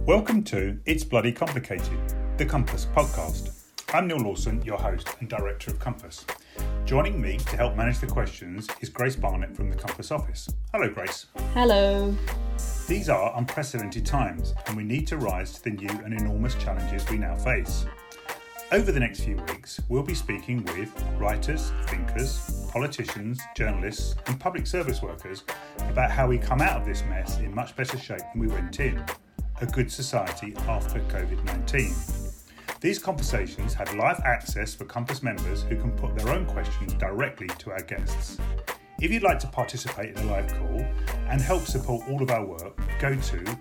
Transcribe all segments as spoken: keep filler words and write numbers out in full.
Welcome to It's Bloody Complicated, the Compass podcast. I'm Neil Lawson, your host and director of Compass. Joining me to help manage the questions is Grace Barnett from the Compass office. Hello, Grace. Hello. These are unprecedented times, and we need to rise to the new and enormous challenges we now face. Over the next few weeks, we'll be speaking with writers, thinkers, politicians, journalists, and public service workers about how we come out of this mess in much better shape than we went in. A good society after covid nineteen. These conversations have live access for Compass members who can put their own questions directly to our guests. If you'd like to participate in a live call and help support all of our work, go to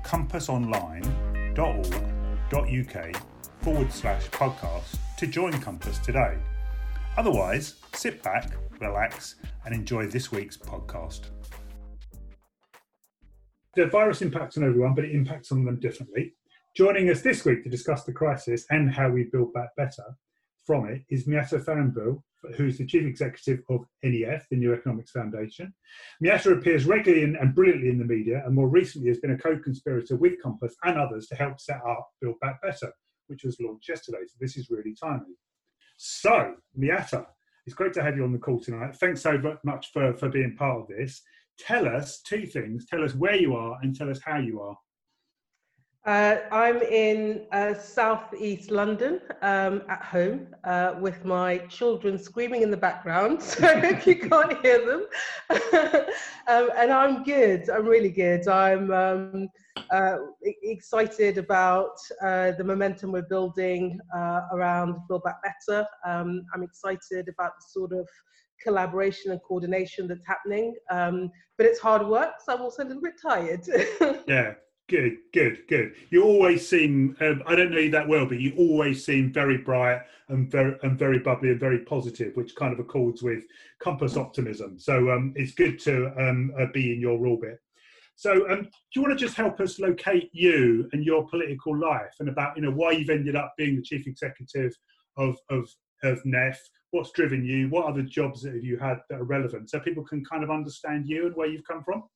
compassonline.org.uk forward slash podcast to join Compass today. Otherwise, sit back, relax, and enjoy this week's podcast. The virus impacts on everyone, but it impacts on them differently. Joining us this week to discuss the crisis and how we build back better from it is Miatta Faranbu, who's the Chief Executive of N E F, the New Economics Foundation. Miatta appears regularly and, and brilliantly in the media, and more recently has been a co-conspirator with Compass and others to help set up Build Back Better, which was launched yesterday. So this is really timely. So, Miatta, it's great to have you on the call tonight. Thanks so much for, for being part of this. Tell us two things. Tell us where you are and tell us how you are. Uh, I'm in uh, southeast London um, at home uh, with my children screaming in the background, so I hope you can't hear them. um, and I'm good. I'm really good. I'm um, uh, excited about uh, the momentum we're building uh, around Build Back Better. Um, I'm excited about the sort of collaboration and coordination that's happening, um, but it's hard work, so I'm also a little bit tired. Yeah, good, good, good. You always seem, um, I don't know you that well, but you always seem very bright and very and very bubbly and very positive, which kind of accords with Compass optimism. So um, it's good to um, uh, be in your orbit. So um, do you want to just help us locate you and your political life and about, you know, why you've ended up being the chief executive of, of, of N E F? What's driven you? What other jobs that have you had that are relevant so people can kind of understand you and where you've come from?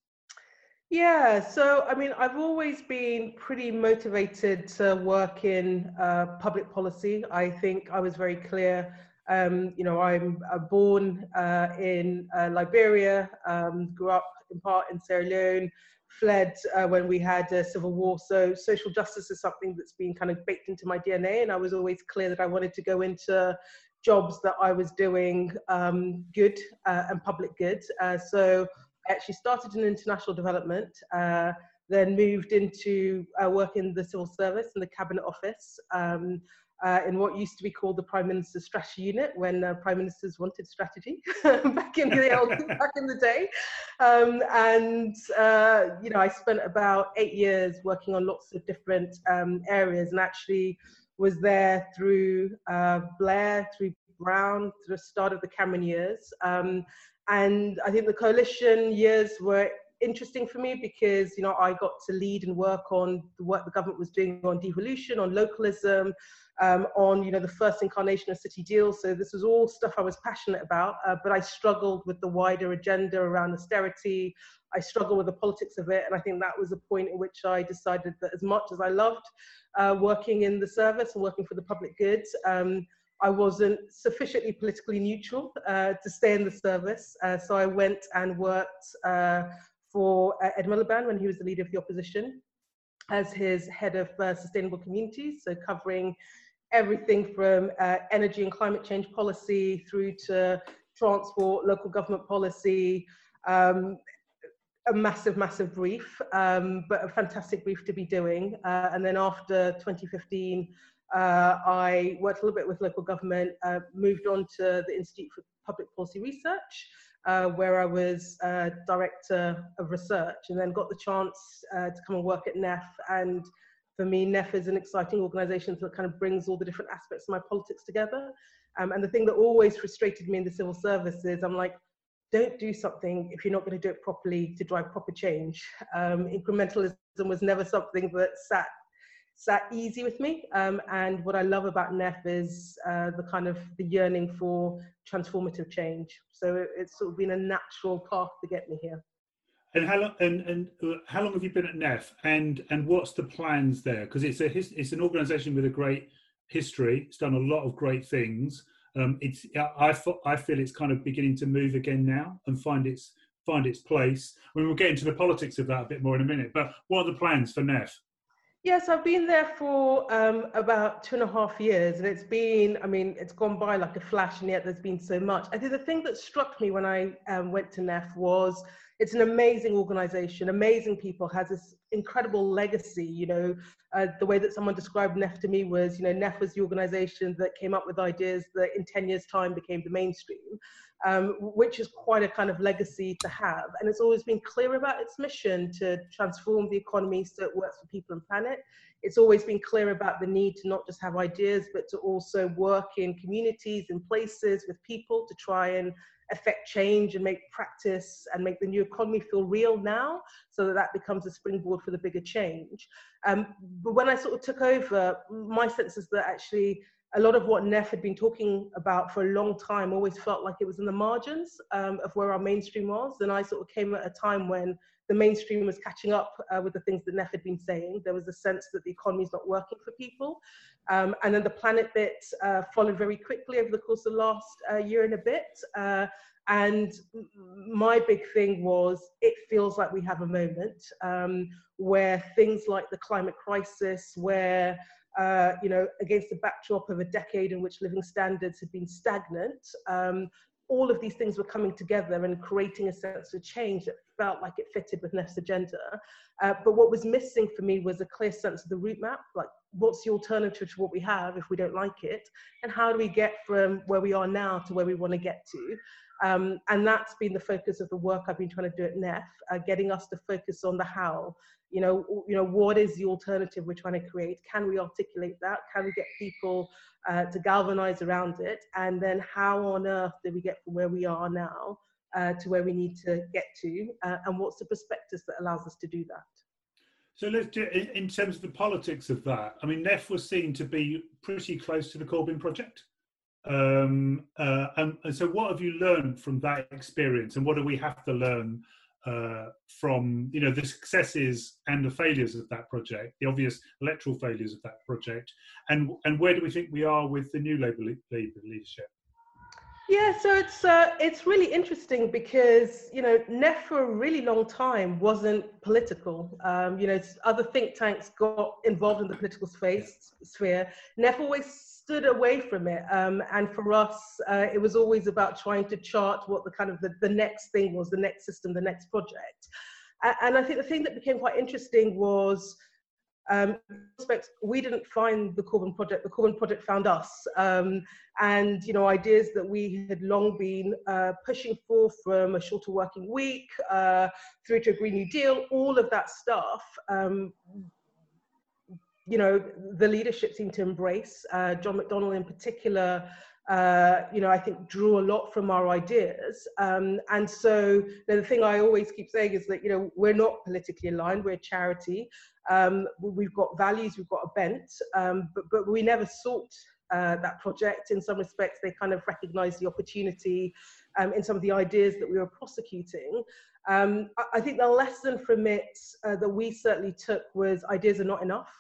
Yeah, so I mean, I've always been pretty motivated to work in uh, public policy. I think I was very clear. Um, you know, I'm uh, born uh, in uh, Liberia, um, grew up in part in Sierra Leone, fled uh, when we had a civil war. So social justice is something that's been kind of baked into my D N A, and I was always clear that I wanted to go into jobs that I was doing um, good uh, and public good. Uh, so I actually started in international development, uh, then moved into uh, work in the civil service in the cabinet office um, uh, in what used to be called the Prime Minister's Strategy Unit when uh, Prime Ministers wanted strategy back in the old, back in the day. Um, and, uh, you know, I spent about eight years working on lots of different um, areas and actually was there through uh, Blair, through Brown, through the start of the Cameron years. Um, and I think the coalition years were interesting for me because, you know, I got to lead and work on the work the government was doing on devolution, on localism, um, on, you know, the first incarnation of City Deal. So this was all stuff I was passionate about, uh, but I struggled with the wider agenda around austerity. I struggled with the politics of it. And I think that was the point in which I decided that as much as I loved uh, working in the service and working for the public good, um, I wasn't sufficiently politically neutral uh, to stay in the service. Uh, so I went and worked uh, for uh, Ed Miliband when he was the leader of the opposition as his head of uh, sustainable communities. So covering everything from uh, energy and climate change policy through to transport, local government policy, um, a massive, massive brief, um, but a fantastic brief to be doing. Uh, and then after twenty fifteen, uh, I worked a little bit with local government, uh, moved on to the Institute for Public Policy Research, uh, where I was uh, Director of Research, and then got the chance uh, to come and work at N E F. And for me, N E F is an exciting organisation that kind of brings all the different aspects of my politics together. Um, and the thing that always frustrated me in the civil service is I'm like, don't do something if you're not going to do it properly to drive proper change. Um, incrementalism was never something that sat sat easy with me. Um, and what I love about N E F is uh, the kind of the yearning for transformative change. So it, it's sort of been a natural path to get me here. And how long and, and uh, how long have you been at N E F, and and what's the plans there? Because it's a his, it's an organisation with a great history. It's done a lot of great things. Um, it's I I feel it's kind of beginning to move again now and find its find its place. I mean, we'll get into the politics of that a bit more in a minute. But what are the plans for N E F? Yes, I've been there for um, about two and a half years, and it's been, I mean, it's gone by like a flash, and yet there's been so much. I think the thing that struck me when I um, went to N E F was it's an amazing organization, amazing people, has this incredible legacy. You know, uh, the way that someone described N E F to me was, you know, N E F was the organization that came up with ideas that in ten years' time became the mainstream. Um, which is quite a kind of legacy to have. And it's always been clear about its mission to transform the economy so it works for people and planet. It's always been clear about the need to not just have ideas, but to also work in communities and places with people to try and affect change and make practice and make the new economy feel real now, so that that becomes a springboard for the bigger change. Um, but when I sort of took over, my sense is that actually a lot of what N E F had been talking about for a long time always felt like it was in the margins um, of where our mainstream was. And I sort of came at a time when the mainstream was catching up uh, with the things that N E F had been saying. There was a sense that the economy is not working for people. Um, and then the planet bit uh, followed very quickly over the course of the last uh, year and a bit. Uh, and my big thing was, it feels like we have a moment um, where things like the climate crisis, where Uh, you know, against the backdrop of a decade in which living standards had been stagnant, um, all of these things were coming together and creating a sense of change that felt like it fitted with N E F's agenda. Uh, but what was missing for me was a clear sense of the route map, like what's the alternative to what we have if we don't like it, and how do we get from where we are now to where we want to get to. Um, and that's been the focus of the work I've been trying to do at N E F, uh, getting us to focus on the how. You know, you know, what is the alternative we're trying to create? Can we articulate that? Can we get people uh, to galvanize around it? And then how on earth do we get from where we are now uh, to where we need to get to? Uh, and what's the prospectus that allows us to do that? So let's do, in, in terms of the politics of that, I mean, N E F was seen to be pretty close to the Corbyn project. Um, uh, and, and so what have you learned from that experience, and what do we have to learn uh, from, you know, the successes and the failures of that project, the obvious electoral failures of that project, and and where do we think we are with the new Labour, Labour leadership? Yeah, so it's uh, it's really interesting because, you know, N E F for a really long time wasn't political. Um, you know, other think tanks got involved in the political space sphere. N E F always stood away from it, um, and for us, uh, it was always about trying to chart what the kind of the, the next thing was, the next system, the next project. And I think the thing that became quite interesting was, Um, we didn't find the Corbyn project, the Corbyn project found us. Um, and, you know, ideas that we had long been uh, pushing for, from a shorter working week uh, through to a Green New Deal, all of that stuff, um, you know, the leadership seemed to embrace. Uh, John McDonnell in particular, uh, you know, I think drew a lot from our ideas. Um, and so you know, the thing I always keep saying is that, you know, we're not politically aligned, we're a charity. Um, we've got values, we've got a bent, um, but, but we never sought uh, that project. In some respects, they kind of recognized the opportunity um, in some of the ideas that we were prosecuting. Um, I, I think the lesson from it uh, that we certainly took was ideas are not enough.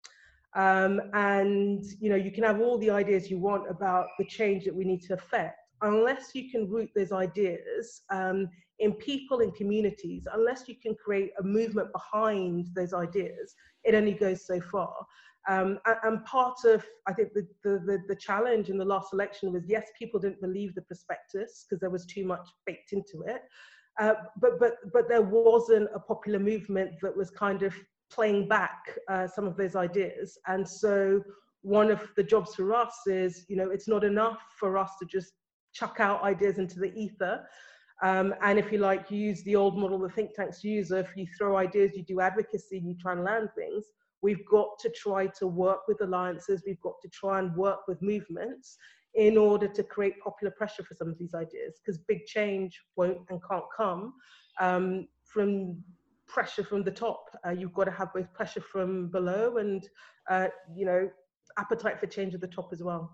Um, and, you know, you can have all the ideas you want about the change that we need to affect. Unless you can root those ideas um, in people and communities, unless you can create a movement behind those ideas, it only goes so far. Um, and, and part of, I think, the, the, the, the challenge in the last election was, yes, people didn't believe the prospectus because there was too much baked into it. Uh, but, but, but there wasn't a popular movement that was kind of playing back uh, some of those ideas. And so one of the jobs for us is, you know, it's not enough for us to just chuck out ideas into the ether. Um, and if you like, you use the old model the think tanks use, if you throw ideas, you do advocacy, you try and land things. We've got to try to work with alliances. We've got to try and work with movements in order to create popular pressure for some of these ideas, because big change won't and can't come um, from pressure from the top. Uh, you've got to have both pressure from below and, uh, you know, appetite for change at the top as well.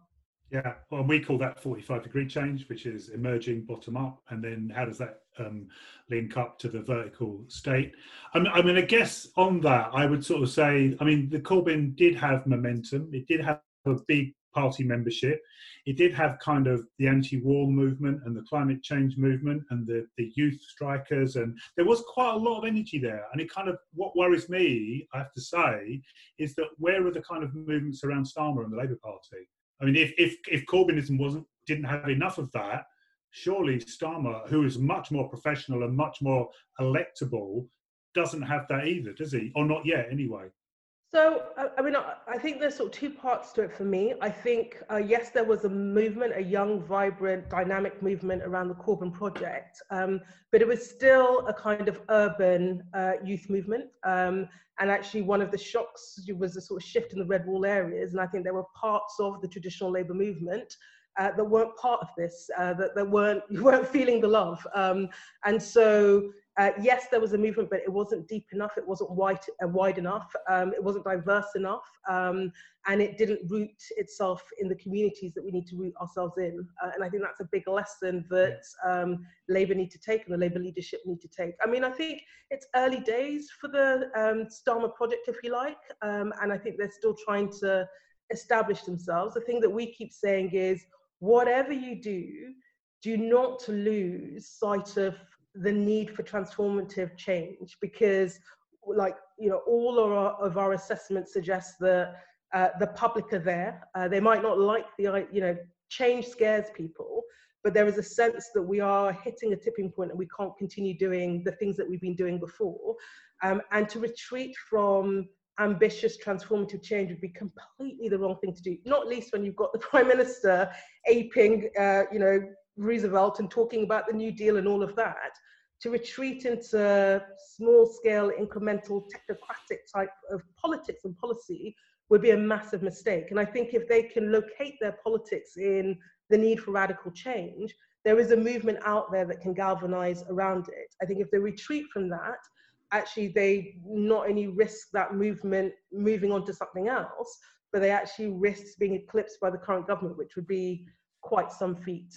Yeah, well, we call that forty-five degree change, which is emerging bottom up. And then how does that um, link up to the vertical state? I mean, I mean, I guess on that, I would sort of say, I mean, the Corbyn did have momentum. It did have a big party membership. It did have kind of the anti-war movement and the climate change movement and the, the youth strikers. And there was quite a lot of energy there. And it kind of, what worries me, I have to say, is that where are the kind of movements around Starmer and the Labour Party? I mean, if if if Corbynism wasn't didn't have enough of that, surely Starmer, who is much more professional and much more electable, doesn't have that either, does he? Or not yet, anyway. So, I I mean, I I think there's sort of two parts to it for me. I think, uh, yes, there was a movement, a young, vibrant, dynamic movement around the Corbyn project, um, but it was still a kind of urban uh, youth movement. Um, and actually, one of the shocks was a sort of shift in the red wall areas. And I think there were parts of the traditional Labour movement uh, that weren't part of this, uh, that, that weren't, weren't feeling the love. Um, and so, Uh, yes, there was a movement, but it wasn't deep enough. It wasn't wide, uh, wide enough. Um, it wasn't diverse enough. Um, and it didn't root itself in the communities that we need to root ourselves in. Uh, and I think that's a big lesson that um, Labour need to take and the Labour leadership need to take. I mean, I think it's early days for the um, Starmer project, if you like. Um, and I think they're still trying to establish themselves. The thing that we keep saying is, whatever you do, do not lose sight of the need for transformative change, because like, you know, all of our, of our assessments suggest that uh, the public are there. Uh, they might not like the, you know, change scares people, but there is a sense that we are hitting a tipping point and we can't continue doing the things that we've been doing before. Um, and to retreat from ambitious transformative change would be completely the wrong thing to do, not least when you've got the Prime Minister aping, uh, you know, Roosevelt and talking about the New Deal and all of that. To retreat into small-scale, incremental, technocratic type of politics and policy would be a massive mistake. And I think if they can locate their politics in the need for radical change, there is a movement out there that can galvanize around it. I think if they retreat from that, actually they not only risk that movement moving on to something else, but they actually risk being eclipsed by the current government, which would be quite some feat.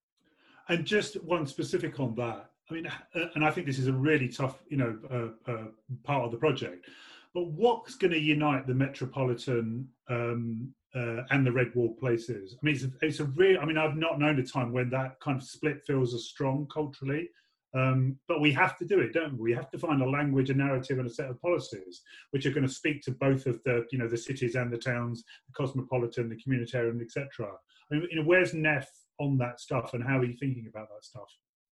And just one specific on that. I mean, and I think this is a really tough, you know, uh, uh, part of the project. But what's going to unite the metropolitan um, uh, and the red wall places? I mean, it's a, it's a real. I mean, I've not known a time when that kind of split feels as strong culturally. Um, but we have to do it, don't we? We have to find a language, a narrative, and a set of policies which are going to speak to both of the, you know, the cities and the towns, the cosmopolitan, the communitarian, et cetera. I mean, you know, where's N E F on that stuff, and how are you thinking about that stuff?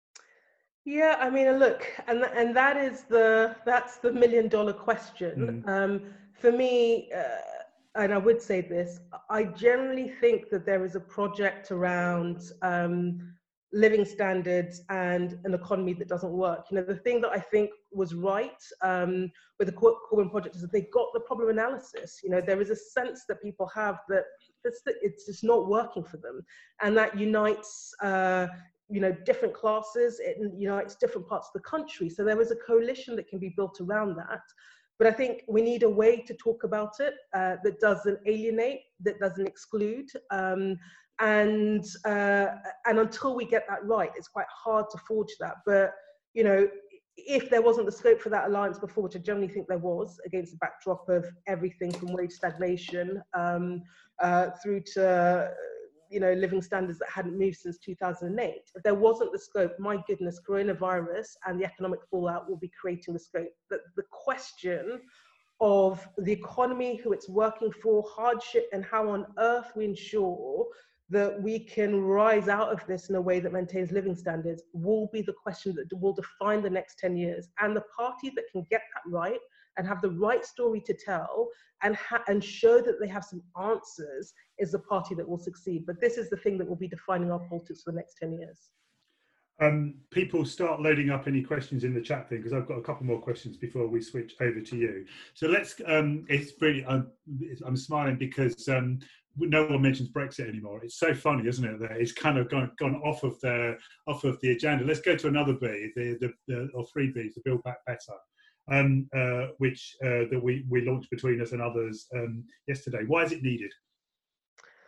Yeah, I mean, look, and and that is the that's the million dollar question. Mm. Um, for me, uh, and I would say this, I generally think that there is a project around um, living standards and an economy that doesn't work. You know, the thing that I think was right um, with the Corbyn project is that they got the problem analysis. You know, there is a sense that people have that it's, it's just not working for them, and that unites. Uh, you know, different classes, it unites different parts of the country. So there is a coalition that can be built around that. But I think we need a way to talk about it uh, that doesn't alienate, that doesn't exclude. Um, and, uh, and until we get that right, it's quite hard to forge that. But, you know, if there wasn't the scope for that alliance before, which I generally think there was, against the backdrop of everything from wage stagnation um, uh, through to you know, living standards that hadn't moved since two thousand eight. If there wasn't the scope, my goodness, coronavirus and the economic fallout will be creating the scope. But the question of the economy, who it's working for, hardship, and how on earth we ensure that we can rise out of this in a way that maintains living standards will be the question that will define the next ten years. And the party that can get that right and have the right story to tell and, ha- and show that they have some answers is the party that will succeed. But this is the thing that will be defining our politics for the next ten years. Um, people start loading up any questions in the chat thing, because I've got a couple more questions before we switch over to you. So let's, um, it's really, I'm, I'm smiling because um, no one mentions Brexit anymore. It's so funny, isn't it? That it's kind of gone, gone off of the off of the agenda. Let's go to another B, the, the, the or three Bs, the Build Back Better. Um, uh, which uh, that we, we launched between us and others um, yesterday. Why is it needed?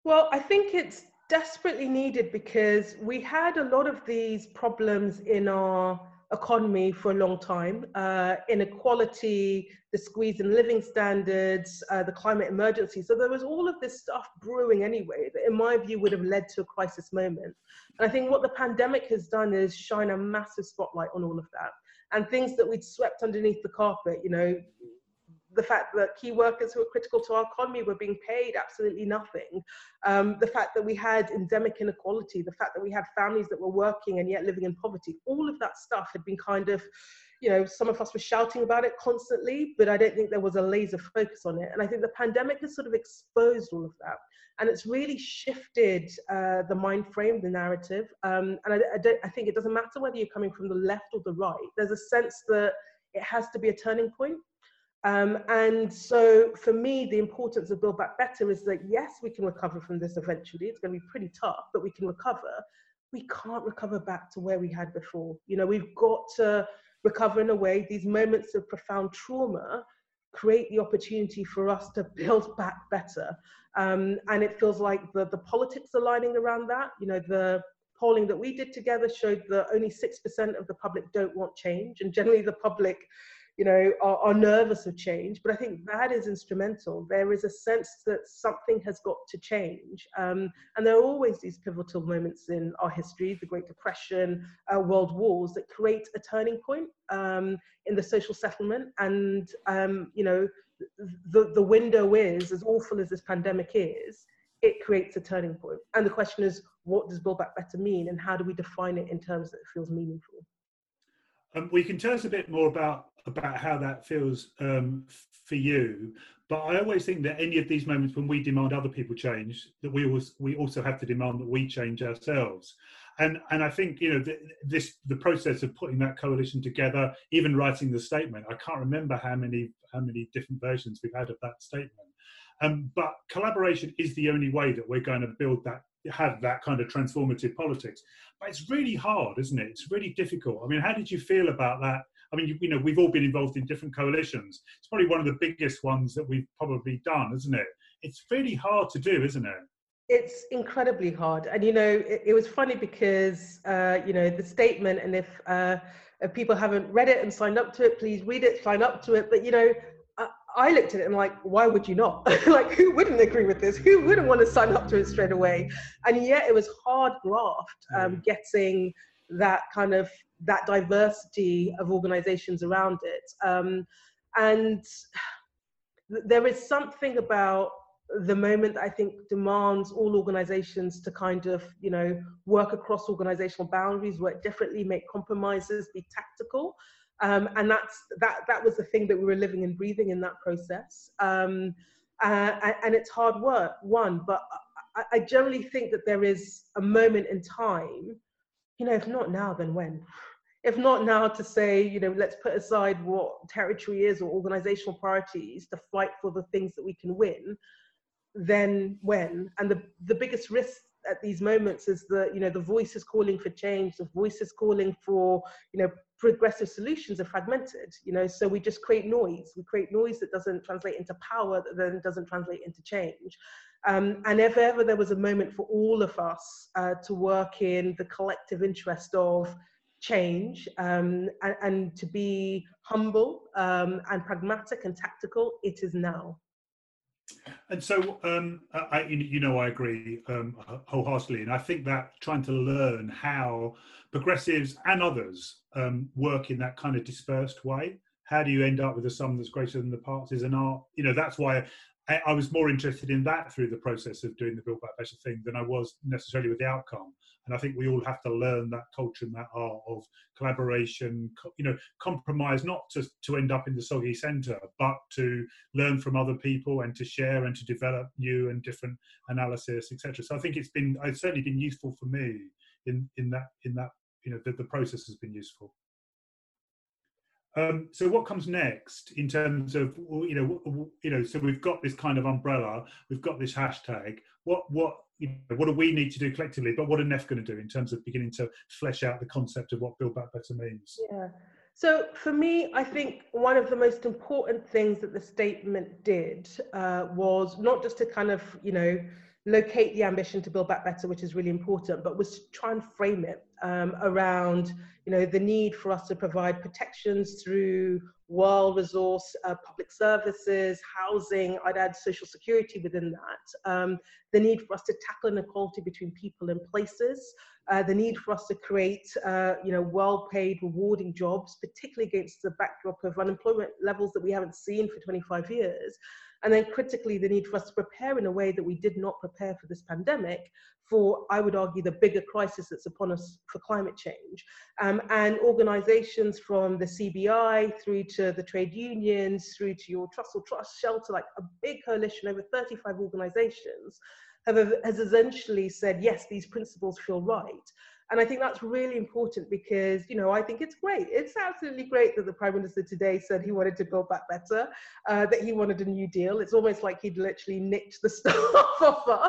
Well, I think it's desperately needed because we had a lot of these problems in our economy for a long time. Uh, inequality, the squeeze in living standards, uh, the climate emergency. So there was all of this stuff brewing anyway that in my view would have led to a crisis moment. And I think what the pandemic has done is shine a massive spotlight on all of that. And things that we'd swept underneath the carpet, you know, the fact that key workers who are critical to our economy were being paid absolutely nothing, um, the fact that we had endemic inequality, the fact that we had families that were working and yet living in poverty, all of that stuff had been kind of, you know, some of us were shouting about it constantly, but I don't think there was a laser focus on it. And I think the pandemic has sort of exposed all of that. And it's really shifted uh, the mind frame, the narrative. Um, and I, I, don't, I think it doesn't matter whether you're coming from the left or the right. There's a sense that it has to be a turning point. Um, and so for me, the importance of Build Back Better is that, yes, we can recover from this eventually. It's going to be pretty tough, but we can recover. We can't recover back to where we had before. You know, we've got to recover in a way. These moments of profound trauma create the opportunity for us to build back better. Um, and it feels like the, the politics are lining around that. You know, the polling that we did together showed that only six percent of the public don't want change. And generally the public, you know, are, are nervous of change, but I think that is instrumental. There is a sense that something has got to change. Um, and there are always these pivotal moments in our history, the Great Depression, uh, world wars, that create a turning point um, in the social settlement. And, um, you know, the, the window is, as awful as this pandemic is, it creates a turning point. And the question is, what does Build Back Better mean? And how do we define it in terms that it feels meaningful? Um, well, you can tell us a bit more about about how that feels um, for you. But I always think that any of these moments when we demand other people change, that we always, we also have to demand that we change ourselves. And and I think, you know, the, this the process of putting that coalition together, even writing the statement. I can't remember how many how many different versions we've had of that statement. Um, but collaboration is the only way that we're going to build that, have that kind of transformative politics. But it's really hard, isn't it? It's really difficult. I mean, how did you feel about that? I mean, you, you know, we've all been involved in different coalitions. It's probably one of the biggest ones that we've probably done, isn't it? It's really hard to do, isn't it? It's incredibly hard. And, you know, it, it was funny because, uh, you know, the statement, and if, uh, if people haven't read it and signed up to it, please read it, sign up to it. But, you know, I, I looked at it and like, why would you not? Like, who wouldn't agree with this? Who wouldn't want to sign up to it straight away? And yet it was hard graft um, getting that kind of, that diversity of organizations around it. Um, and there is something about the moment that I think demands all organizations to kind of, you know, work across organizational boundaries, work differently, make compromises, be tactical. Um, and that's, that, that was the thing that we were living and breathing in that process. Um, uh, and it's hard work, one, but I, I generally think that there is a moment in time, you know, if not now, then when? If not now to say, you know, let's put aside what territory is or organizational priorities to fight for the things that we can win, then when? And the, the biggest risk at these moments is that, you know, the voice is calling for change, the voice is calling for, you know, progressive solutions are fragmented, you know, so we just create noise. We create noise that doesn't translate into power, that then doesn't translate into change. Um, and if ever there was a moment for all of us uh, to work in the collective interest of change um, and, and to be humble um, and pragmatic and tactical, it is now. And so, um, I, you know, I agree um, wholeheartedly. And I think that trying to learn how progressives and others um, work in that kind of dispersed way, how do you end up with a sum that's greater than the parts is an art? You know, that's why I, I was more interested in that through the process of doing the Build Back Better thing than I was necessarily with the outcome. And I think we all have to learn that culture and that art of collaboration, you know, compromise, not to, to end up in the soggy centre, but to learn from other people and to share and to develop new and different analysis, et cetera. So I think it's been, it's certainly been useful for me in, in that, in that, you know, the, the process has been useful. Um, so what comes next in terms of, you know, you know, so we've got this kind of umbrella, we've got this hashtag. What, what, you know, what do we need to do collectively? But what are N E F going to do in terms of beginning to flesh out the concept of what Build Back Better means? Yeah. So for me, I think one of the most important things that the statement did uh, was not just to kind of, you know, locate the ambition to build back better, which is really important, but was try and frame it um, around, you know, the need for us to provide protections through world resource, uh, public services, housing, I'd add social security within that, um, the need for us to tackle inequality between people and places, uh, the need for us to create, uh, you know, well-paid, rewarding jobs, particularly against the backdrop of unemployment levels that we haven't seen for twenty-five years. And then critically, the need for us to prepare in a way that we did not prepare for this pandemic for, I would argue, the bigger crisis that's upon us for climate change. Um, and organizations from the C B I through to the trade unions, through to your Trussell Trust Shelter, like a big coalition, over thirty-five organizations, have, has essentially said, yes, these principles feel right. And I think that's really important because, you know, I think it's great. It's absolutely great that the Prime Minister today said he wanted to build back better, uh, that he wanted a new deal. It's almost like he'd literally nicked the stuff off us.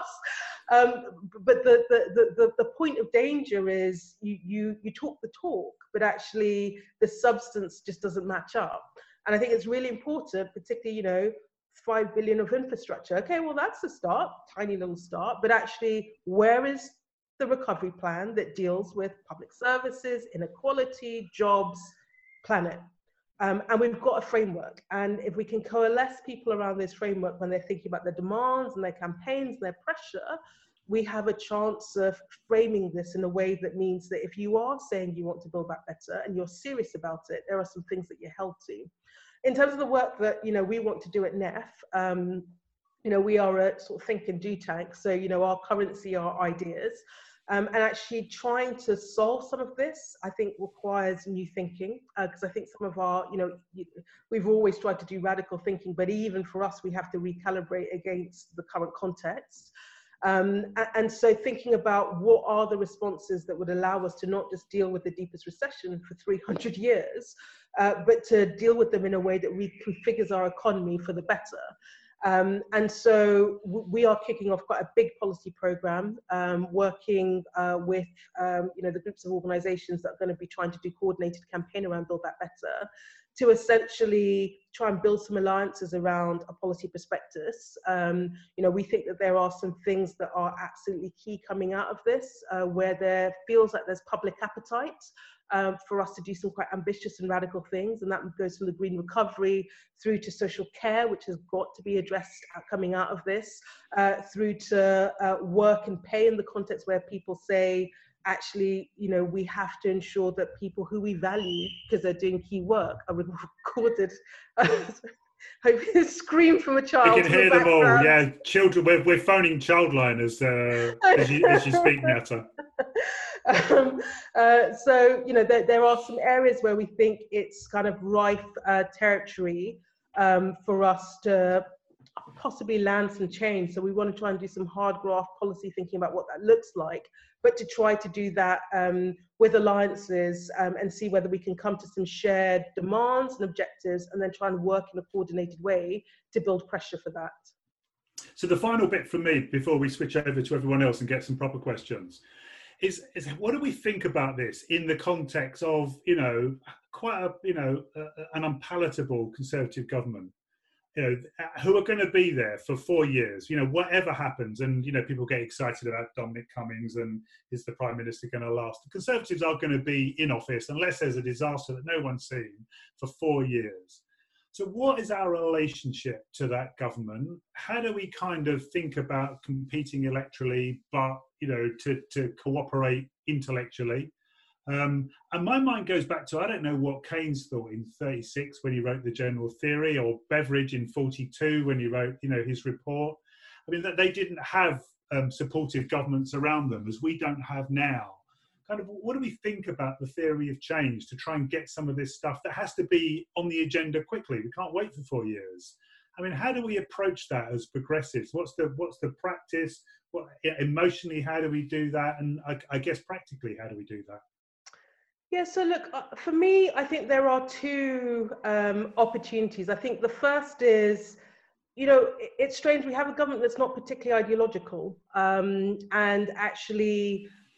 Um, but the, the, the, the point of danger is you, you, you talk the talk, but actually the substance just doesn't match up. And I think it's really important, particularly, you know, five billion of infrastructure. Okay, well, that's a start, tiny little start, but actually where is the recovery plan that deals with public services, inequality, jobs, planet? Um, and we've got a framework. And if we can coalesce people around this framework when they're thinking about their demands and their campaigns and their pressure, we have a chance of framing this in a way that means that if you are saying you want to build back better and you're serious about it, there are some things that you're held to. In terms of the work that, you know, we want to do at N E F, um, you know, we are a sort of think and do tank. So, you know, our currency are ideas. Um, and actually trying to solve some of this, I think, requires new thinking, because uh, I think some of our, you know, we've always tried to do radical thinking, but even for us, we have to recalibrate against the current context. Um, and, and so thinking about what are the responses that would allow us to not just deal with the deepest recession for three hundred years, uh, but to deal with them in a way that reconfigures our economy for the better. Um, and so we are kicking off quite a big policy program, um, working uh, with um, you know, the groups of organisations that are going to be trying to do coordinated campaign around Build Back Better, to essentially try and build some alliances around a policy prospectus. Um, you know, we think that there are some things that are absolutely key coming out of this, uh, where there feels like there's public appetite Um, for us to do some quite ambitious and radical things, and that goes from the green recovery through to social care, which has got to be addressed coming out of this, uh, through to uh, work and pay in the context where people say, actually, you know, we have to ensure that people who we value because they're doing key work are recorded. I scream from a child. You can hear them all. Yeah, children. We're we're phoning Childline as uh, as you as you speak, Miata. Um, uh, so, you know, there, there are some areas where we think it's kind of rife uh, territory um, for us to possibly land some change. So we want to try and do some hard graft policy thinking about what that looks like, but to try to do that um, with alliances um, and see whether we can come to some shared demands and objectives and then try and work in a coordinated way to build pressure for that. So the final bit from me before we switch over to everyone else and get some proper questions is, is what do we think about this in the context of, you know, quite a, you know, uh, an unpalatable Conservative government, you know, who are going to be there for four years, you know, whatever happens. And, you know, people get excited about Dominic Cummings and is the Prime Minister going to last? The Conservatives are going to be in office unless there's a disaster that no one's seen for four years. So what is our relationship to that government? How do we kind of think about competing electorally, but, you know, to, to cooperate intellectually? Um, and my mind goes back to, I don't know what Keynes thought in thirty-six when he wrote the General Theory, or Beveridge in forty-two when he wrote, you know, his report. I mean, that they didn't have um, supportive governments around them as we don't have now. Kind of, what do we think about the theory of change to try and get some of this stuff that has to be on the agenda quickly? We can't wait for four years. I mean, how do we approach that as progressives? What's the what's the practice? What, emotionally, how do we do that? And I, I guess practically, how do we do that? Yeah, so look, uh, for me, I think there are two um, opportunities. I think the first is, you know, it, it's strange. We have a government that's not particularly ideological, um, and actually,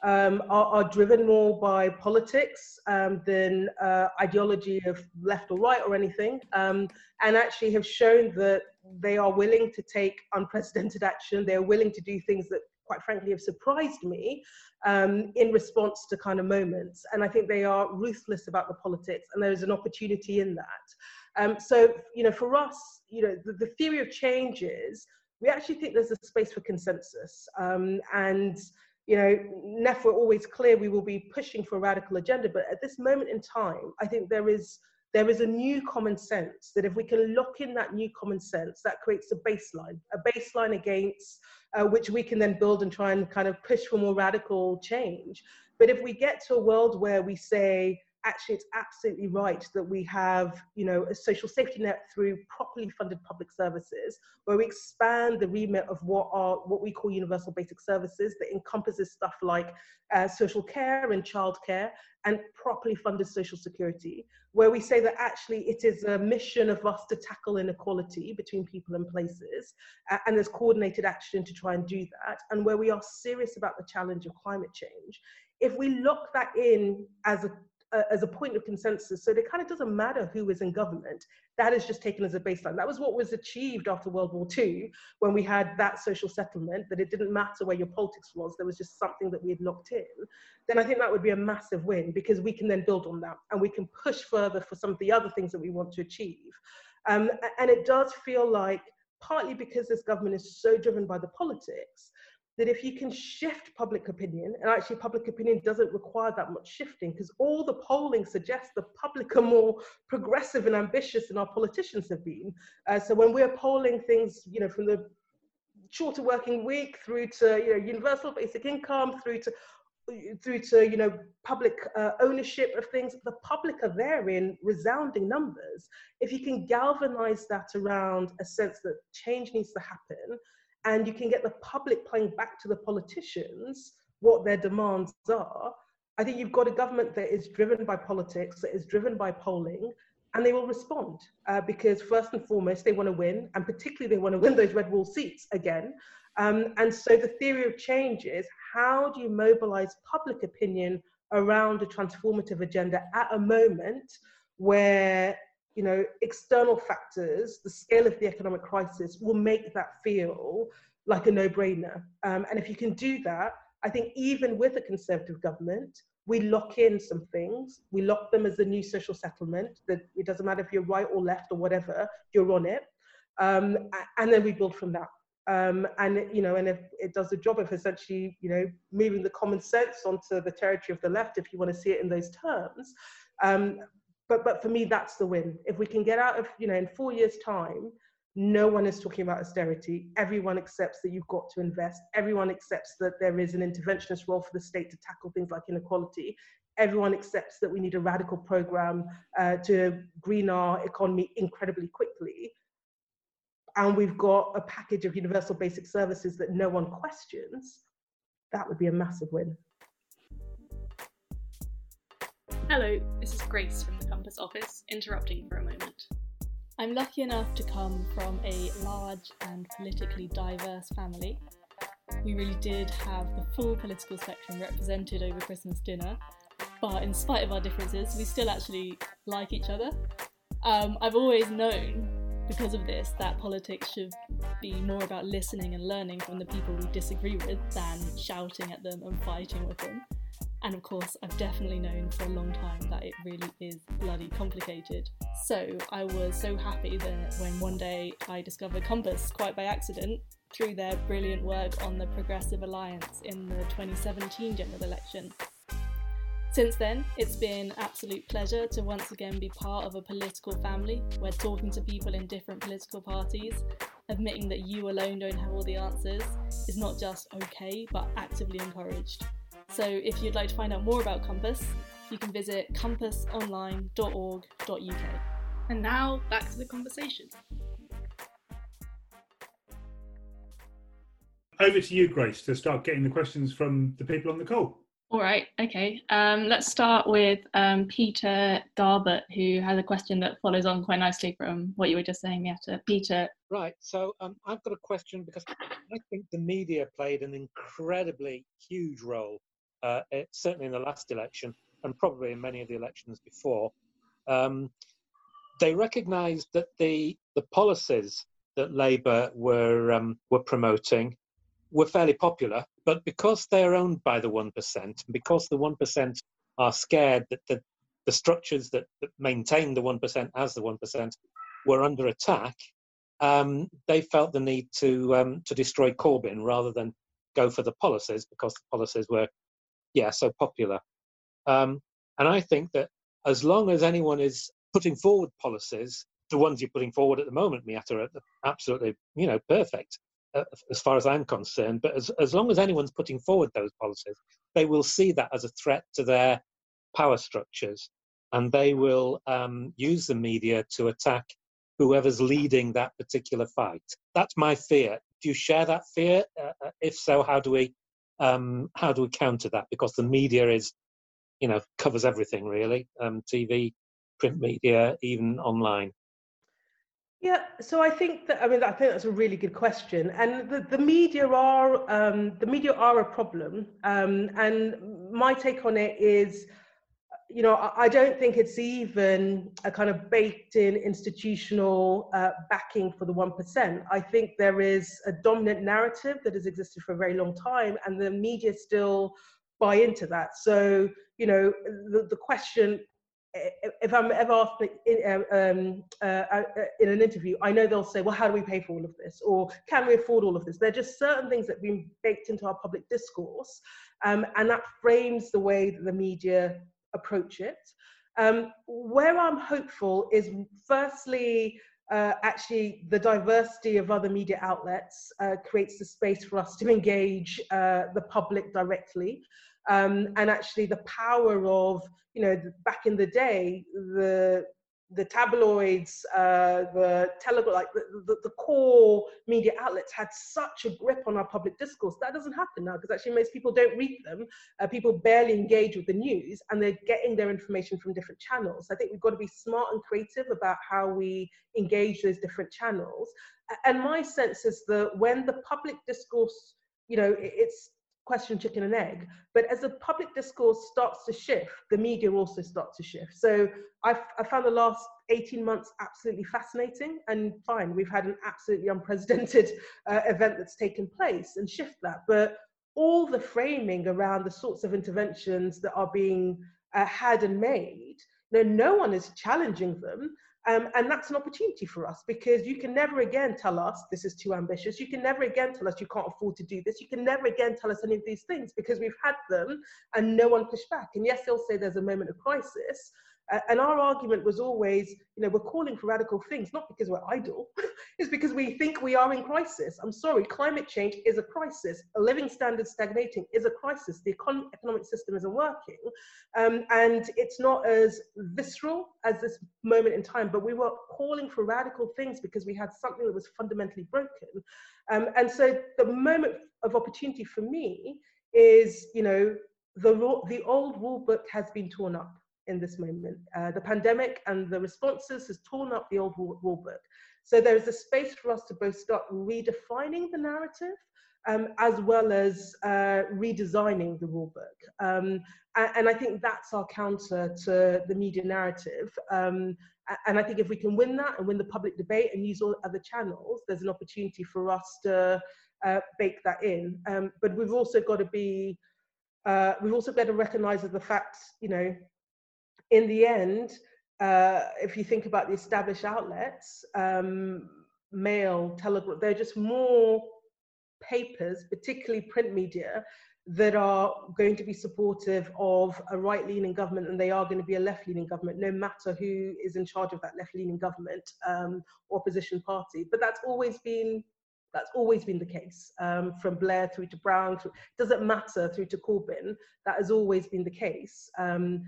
um, are, are driven more by politics um, than uh, ideology of left or right or anything, um, and actually have shown that they are willing to take unprecedented action. They're willing to do things that, quite frankly, have surprised me um, in response to kind of moments. And I think they are ruthless about the politics, and there is an opportunity in that. Um, so, you know, for us, you know, the, the theory of change is, we actually think there's a space for consensus. Um, and, you know, N E F, we're always clear we will be pushing for a radical agenda, but at this moment in time, I think there is there is a new common sense that if we can lock in that new common sense, that creates a baseline, a baseline against uh, which we can then build and try and kind of push for more radical change. But if we get to a world where we say, actually, it's absolutely right that we have, you know, a social safety net through properly funded public services, where we expand the remit of what are what we call universal basic services that encompasses stuff like uh, social care and childcare and properly funded social security, where we say that actually it is a mission of us to tackle inequality between people and places, uh, and there's coordinated action to try and do that, and where we are serious about the challenge of climate change. If we lock that in as a Uh, as a point of consensus, so it kind of doesn't matter who is in government, that is just taken as a baseline. That was what was achieved after World War Two, when we had that social settlement, that it didn't matter where your politics was, there was just something that we had locked in. Then I think that would be a massive win, because we can then build on that, and we can push further for some of the other things that we want to achieve. Um, and it does feel like, partly because this government is so driven by the politics, that if you can shift public opinion, and actually public opinion doesn't require that much shifting, because all the polling suggests the public are more progressive and ambitious than our politicians have been. Uh, so when we're polling things, you know, from the shorter working week through to, you know, universal basic income, through to, through to, you know, public uh, ownership of things, the public are there in resounding numbers. If you can galvanize that around a sense that change needs to happen, and you can get the public playing back to the politicians what their demands are, I think you've got a government that is driven by politics, that is driven by polling, and they will respond. Uh, because first and foremost, they want to win, and particularly they want to win those red wall seats again. Um, and so the theory of change is, how do you mobilize public opinion around a transformative agenda at a moment where, you know, external factors, the scale of the economic crisis, will make that feel like a no-brainer. Um, and if you can do that, I think even with a Conservative government, we lock in some things. We lock them as the new social settlement, that it doesn't matter if you're right or left or whatever, you're on it. Um, and then we build from that. Um, and, you know, and if it does the job of essentially, you know, moving the common sense onto the territory of the left, if you want to see it in those terms. Um, But, but for me, that's the win. If we can get out of, you know, in four years' time, no one is talking about austerity. Everyone accepts that you've got to invest. Everyone accepts that there is an interventionist role for the state to tackle things like inequality. Everyone accepts that we need a radical program uh, to green our economy incredibly quickly. And we've got a package of universal basic services that no one questions. That would be a massive win. Hello, this is Grace from the Compass office, interrupting for a moment. I'm lucky enough to come from a large and politically diverse family. We really did have the full political spectrum represented over Christmas dinner, but in spite of our differences, we still actually like each other. Um, I've always known, because of this, that politics should be more about listening and learning from the people we disagree with than shouting at them and fighting with them. And of course, I've definitely known for a long time that it really is bloody complicated. So I was so happy that when one day I discovered Compass, quite by accident, through their brilliant work on the Progressive Alliance in the twenty seventeen general election. Since then, it's been an absolute pleasure to once again be part of a political family where talking to people in different political parties, admitting that you alone don't have all the answers, is not just okay, but actively encouraged. So if you'd like to find out more about Compass, you can visit compass online dot org dot U K. And now, back to the conversation. Over to you, Grace, to start getting the questions from the people on the call. All right, okay. Um, let's start with um, Peter Darbert, who has a question that follows on quite nicely from what you were just saying, Miatta. Peter. Right, so um, I've got a question, because I think the media played an incredibly huge role uh, it, certainly in the last election, and probably in many of the elections before, um, they recognised that the the policies that Labour were um, were promoting were fairly popular, but because they're owned by the one percent, because the one percent are scared that the, the structures that, that maintain the one percent as the one percent were under attack, um, they felt the need to um, to destroy Corbyn rather than go for the policies, because the policies were, yeah, so popular. Um, and I think that as long as anyone is putting forward policies, the ones you're putting forward at the moment, Miatta, are absolutely, you know, perfect uh, as far as I'm concerned. But as, as long as anyone's putting forward those policies, they will see that as a threat to their power structures, and they will um, use the media to attack whoever's leading that particular fight. That's my fear. Do you share that fear? Uh, if so, how do we um, how do we counter that? Because the media is, you know, covers everything really, um, T V, print media, even online. Yeah, so I think that, I mean, I think that's a really good question. And the, the media are, um, the media are a problem. Um, and my take on it is, you know, I, I don't think it's even a kind of baked in institutional uh, backing for the one percent. I think there is a dominant narrative that has existed for a very long time, and the media still buy into that. So, you know, the, the question, if I'm ever asked in, um, uh, in an interview, I know they'll say, well, how do we pay for all of this? Or can we afford all of this? They're just certain things that have been baked into our public discourse, um, and that frames the way that the media approach it. Um, where I'm hopeful is, firstly, uh, actually the diversity of other media outlets uh, creates the space for us to engage uh, the public directly. Um, and actually the power of, you know, the, back in the day, the the tabloids, uh, the telegraph, like the, the, the core media outlets had such a grip on our public discourse. That doesn't happen now, because actually most people don't read them. Uh, people barely engage with the news, and they're getting their information from different channels. I think we've got to be smart and creative about how we engage those different channels. And my sense is that when the public discourse, you know, it's question chicken and egg, but as the public discourse starts to shift, the media also starts to shift. So I've, I found the last eighteen months absolutely fascinating, and fine, we've had an absolutely unprecedented uh, event that's taken place and shift that, but all the framing around the sorts of interventions that are being uh, had and made, you know, no one is challenging them. Um, and that's an opportunity for us, because you can never again tell us this is too ambitious. You can never again tell us you can't afford to do this. You can never again tell us any of these things, because we've had them and no one pushed back. And yes, they'll say there's a moment of crisis. Uh, and our argument was always, you know, we're calling for radical things, not because we're idle, it's because we think we are in crisis. I'm sorry, climate change is a crisis. A living standard stagnating is a crisis. The econ economic system isn't working. Um, and it's not as visceral as this moment in time, but we were calling for radical things because we had something that was fundamentally broken. Um, and so the moment of opportunity for me is, you know, the, the old rule book has been torn up in this moment. Uh, the pandemic and the responses has torn up the old rule, rule book. So there is a space for us to both start redefining the narrative um, as well as uh, redesigning the rule book. Um, and, and I think that's our counter to the media narrative. Um, and I think if we can win that and win the public debate and use all other channels, there's an opportunity for us to uh, bake that in. Um, but we've also got to be, uh, we've also got to recognize that the fact, you know, in the end, uh, if you think about the established outlets, um, Mail, Telegraph, they're just more papers, particularly print media, that are going to be supportive of a right-leaning government, and they are going to be a left-leaning government, no matter who is in charge of that left-leaning government um, or opposition party. But that's always been That's always been the case, um, from Blair through to Brown, through, doesn't matter, through to Corbyn. That has always been the case. Um,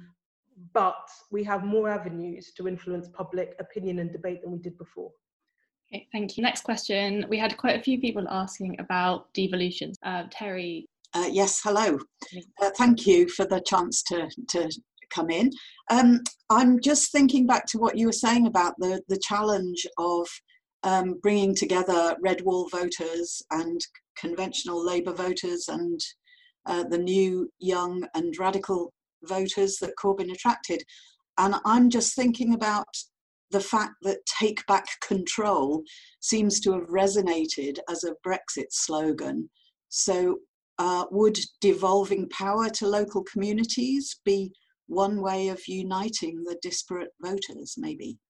but we have more avenues to influence public opinion and debate than we did before. Okay, thank you. Next question. We had quite a few people asking about devolution. Uh, Terry. Uh, yes, hello. Uh, thank you for the chance to, to come in. Um, I'm just thinking back to what you were saying about the, the challenge of um, bringing together red wall voters and conventional Labour voters and uh, the new, young and radical voters that Corbyn attracted. And I'm just thinking about the fact that take back control seems to have resonated as a Brexit slogan. So uh, would devolving power to local communities be one way of uniting the disparate voters, maybe?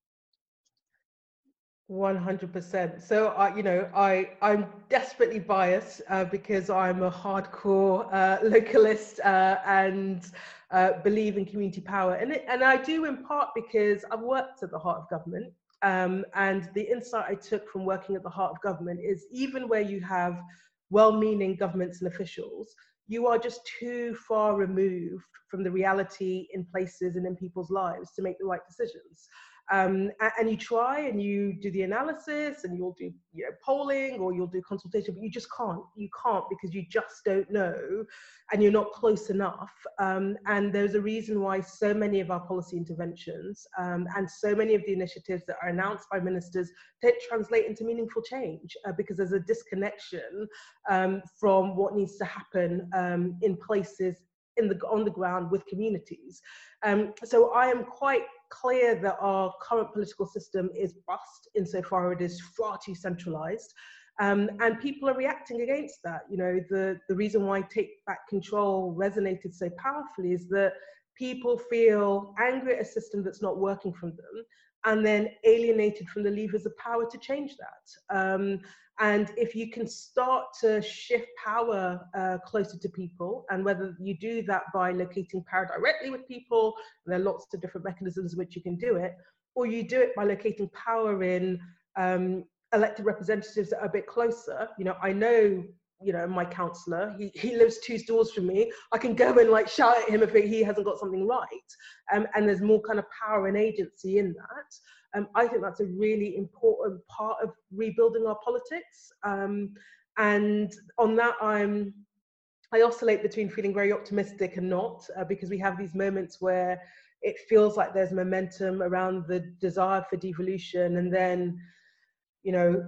one hundred percent. So, I, you know, I, I'm desperately biased uh, because I'm a hardcore uh, localist uh, and uh, believe in community power. And, it, and I do in part because I've worked at the heart of government. Um, and the insight I took from working at the heart of government is even where you have well-meaning governments and officials, you are just too far removed from the reality in places and in people's lives to make the right decisions. Um, and, and you try and you do the analysis and you'll do you know, polling or you'll do consultation, but you just can't. You can't because you just don't know and you're not close enough. Um, and there's a reason why so many of our policy interventions um, and so many of the initiatives that are announced by ministers don't translate into meaningful change uh, because there's a disconnection um, from what needs to happen um, in places in the, on the ground with communities. Um, so I am quite clear that our current political system is bust insofar it is far too centralised. Um, and people are reacting against that. You know, the, the reason why Take Back Control resonated so powerfully is that people feel angry at a system that's not working for them and then alienated from the levers of power to change that. Um, and if you can start to shift power uh, closer to people, and whether you do that by locating power directly with people, and there are lots of different mechanisms in which you can do it, or you do it by locating power in um, elected representatives that are a bit closer. You know, I know, you know, my councillor, he, he lives two doors from me. I can go and like shout at him if he hasn't got something right. Um, and there's more kind of power and agency in that. Um, I think that's a really important part of rebuilding our politics. Um, and on that, I'm, I oscillate between feeling very optimistic and not, uh, because we have these moments where it feels like there's momentum around the desire for devolution, and then, you know,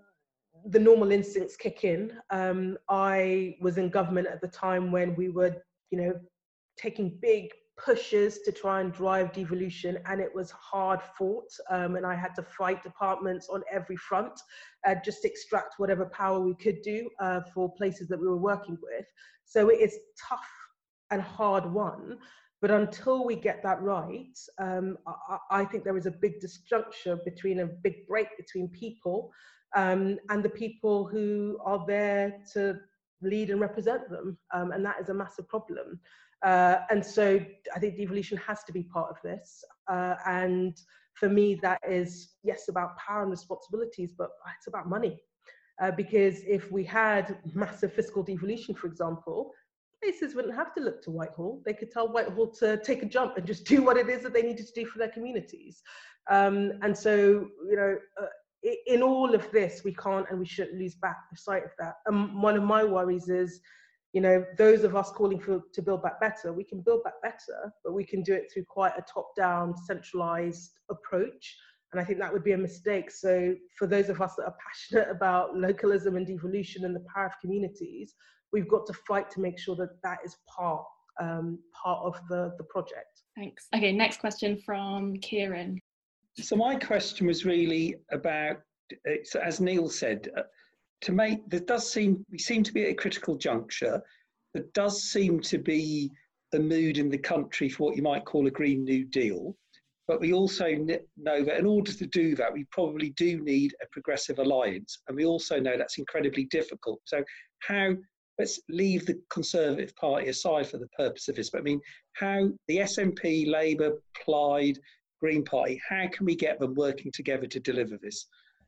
the normal instincts kick in. Um, I was in government at the time when we were, you know, taking big pushes to try and drive devolution, and it was hard fought. Um, and I had to fight departments on every front, uh, just extract whatever power we could do uh, for places that we were working with. So it is tough and hard won. But until we get that right, um, I, I think there is a big disjuncture between a big break between people um, and the people who are there to lead and represent them. Um, and that is a massive problem. Uh, and so I think devolution has to be part of this. Uh, and for me, that is, yes, about power and responsibilities, but it's about money. Uh, because if we had massive fiscal devolution, for example, places wouldn't have to look to Whitehall. They could tell Whitehall to take a jump and just do what it is that they needed to do for their communities. Um, and so, you know, uh, in all of this, we can't and we shouldn't lose back the sight of that. And um, one of my worries is, you know, those of us calling for to build back better, we can build back better, but we can do it through quite a top-down, centralised approach. And I think that would be a mistake. So for those of us that are passionate about localism and devolution and the power of communities, we've got to fight to make sure that that is part, um, part of the, the project. Thanks. Okay, next question from Kieran. So my question was really about, so as Neil said, uh, to make, there does seem, we seem to be at a critical juncture. There does seem to be a mood in the country for what you might call a Green New Deal. But we also know that in order to do that, we probably do need a progressive alliance. And we also know that's incredibly difficult. So how, let's leave the Conservative Party aside for the purpose of this, but I mean, how the S N P, Labour, Plaid, Green Party, how can we get them working together to deliver this?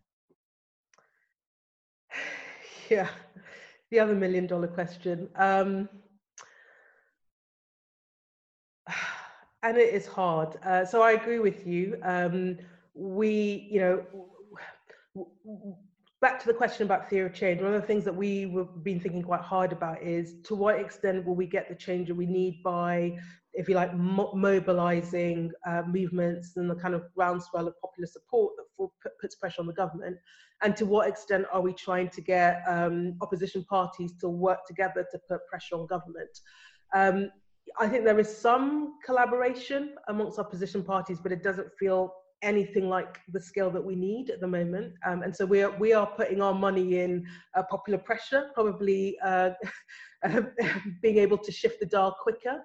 Yeah, the other million dollar question. Um, and it is hard. Uh, so I agree with you. Um, we, you know, w- w- back to the question about theory of change, one of the things that we have been thinking quite hard about is to what extent will we get the change that we need by if you like, mo mobilizing uh, movements and the kind of groundswell of popular support that for, puts pressure on the government? And to what extent are we trying to get um, opposition parties to work together to put pressure on government? Um, I think there is some collaboration amongst opposition parties, but it doesn't feel anything like the scale that we need at the moment. Um, and so we are, we are putting our money in uh, popular pressure, probably uh, being able to shift the dial quicker.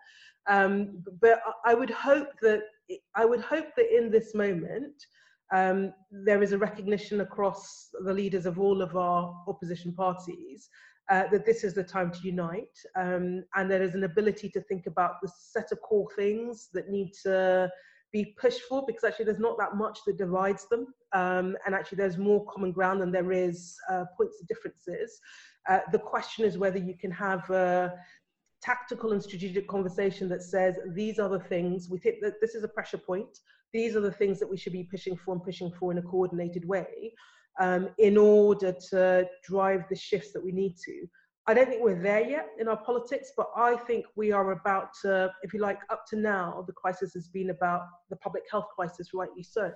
Um, but I would hope that I would hope that in this moment, um, there is a recognition across the leaders of all of our opposition parties uh, that this is the time to unite, um, and there is an ability to think about the set of core things that need to be pushed for, because actually there's not that much that divides them, um, and actually there's more common ground than there is uh, points of differences. Uh, the question is whether you can have a tactical and strategic conversation that says, these are the things, we think that this is a pressure point, these are the things that we should be pushing for and pushing for in a coordinated way, um, in order to drive the shifts that we need to. I don't think we're there yet in our politics, but I think we are about to, if you like, up to now, the crisis has been about the public health crisis, rightly so.